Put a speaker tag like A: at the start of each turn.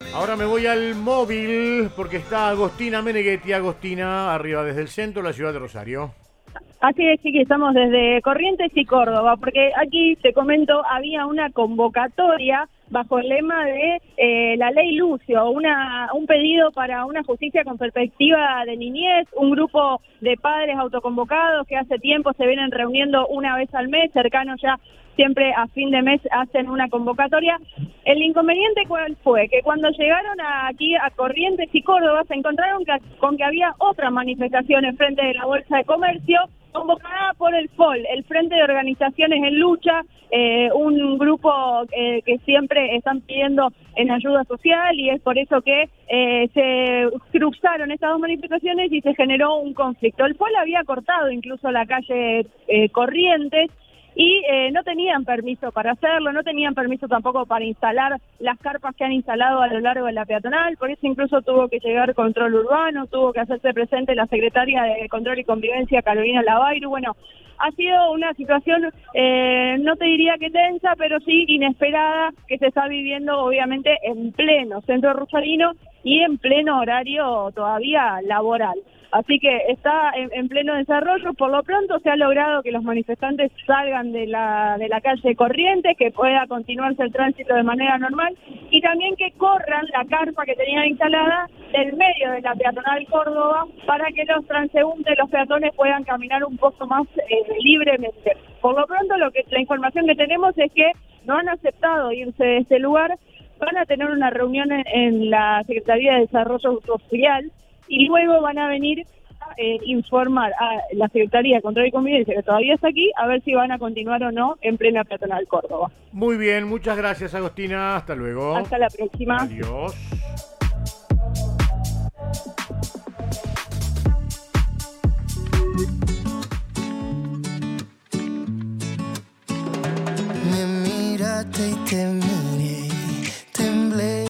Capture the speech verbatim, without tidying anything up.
A: Ahora me voy al móvil porque está Agostina Meneghetti. Agostina, arriba desde el centro de la ciudad de Rosario.
B: Así es, sí, que estamos desde Corrientes y Córdoba, porque aquí, te comento, había una convocatoria bajo el lema de eh, la ley Lucio, una, un pedido para una justicia con perspectiva de niñez, un grupo de padres autoconvocados que hace tiempo se vienen reuniendo una vez al mes, cercanos ya siempre a fin de mes hacen una convocatoria. El inconveniente cuál fue, que cuando llegaron a, aquí a Corrientes y Córdoba se encontraron que, con que había otra manifestación en frente de la Bolsa de Comercio, convocada por el F O L, el Frente de Organizaciones en Lucha, eh, un grupo eh, que siempre están pidiendo en ayuda social, y es por eso que eh, se cruzaron estas dos manifestaciones y se generó un conflicto. El F O L había cortado incluso la calle eh, Corrientes, y eh, no tenían permiso para hacerlo, no tenían permiso tampoco para instalar las carpas que han instalado a lo largo de la peatonal, por eso incluso tuvo que llegar control urbano, tuvo que hacerse presente la secretaria de Control y Convivencia, Carolina Lavairu. Bueno, ha sido una situación, eh, no te diría que tensa, pero sí inesperada, que se está viviendo obviamente en pleno centro rosarino y en pleno horario todavía laboral. Así que está en, en pleno desarrollo. Por lo pronto se ha logrado que los manifestantes salgan de la de la calle Corrientes, que pueda continuarse el tránsito de manera normal, y también que corran la carpa que tenían instalada del medio de la peatonal Córdoba para que los transeúntes, los peatones puedan caminar un poco más eh, libremente. Por lo pronto lo que la información que tenemos es que no han aceptado irse de este lugar, van a tener una reunión en, en la Secretaría de Desarrollo Social, y luego van a venir a eh, informar a la Secretaría de Control y Convivencia, que todavía está aquí, a ver si van a continuar o no en plena peatonal Córdoba.
A: Muy bien, muchas gracias, Agostina. Hasta luego.
B: Hasta la próxima.
A: Adiós.
C: Me miraste y te